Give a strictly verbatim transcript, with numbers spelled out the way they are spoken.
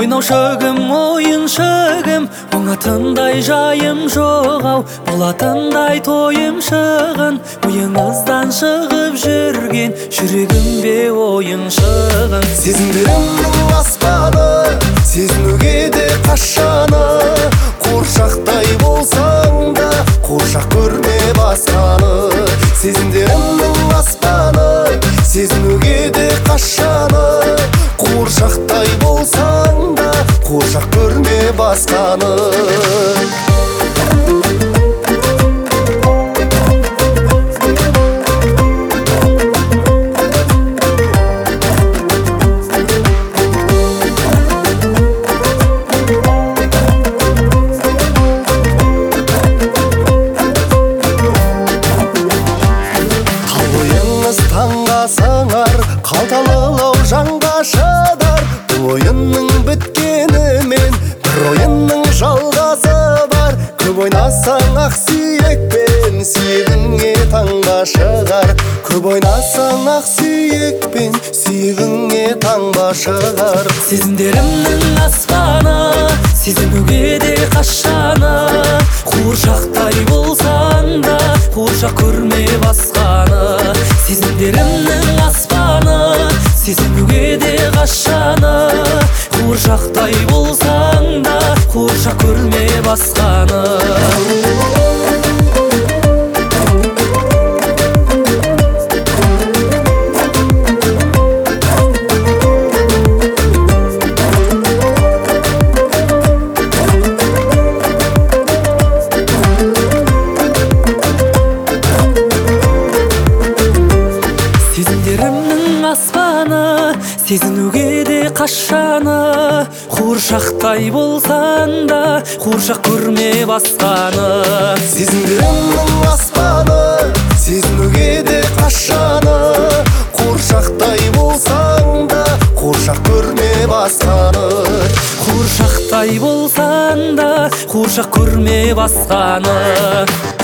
ойнаушығым ойыншығым, оңатындай жайым жоқ ау, болатындай тойым шығын. Ойыңыздан шығып жүрген жүрегімде ойың шығын. Сезімдерімнің аспаны, сезінуге де қашаны, қуыршақтай болсаң да қуыршақ көрме басқаны. Сезімдерімнің аспаны, сезінуге де қашаны, қуыршақтай болсаң да қуыршақ көрме басқаны. Таңға сыңар, қалталылау жанға шыдар. Бұл ойынның біткенімен бір ойынның жалғасы бар. Көп ойнасаң ақ сүйекпен, сүйегіңе таңға шығар. Көп ойнасаң ақ сүйекпен, сүйегіңе таңға шығар. Сезімдерімнің аспаны, сезінуге де қашаны, қуыршақтай болсаң да қуыршақ көрме басқаны. Сезімдерімнің аспаны, сезінуге де қашаны, қуыршақтай болсаң да қуыршақ көрме басқаны. Сезімдерімнің аспаны, сезінуге де қашаны, қуыршақтай болсаң да қуыршақ көрме басқаны. Сезімдерімнің аспаны, сезінуге де қашаны, қуыршақтай болсаң да қуыршақ көрме басқаны. Қуыршақтай болсаң да қуыршақ көрме басқаны.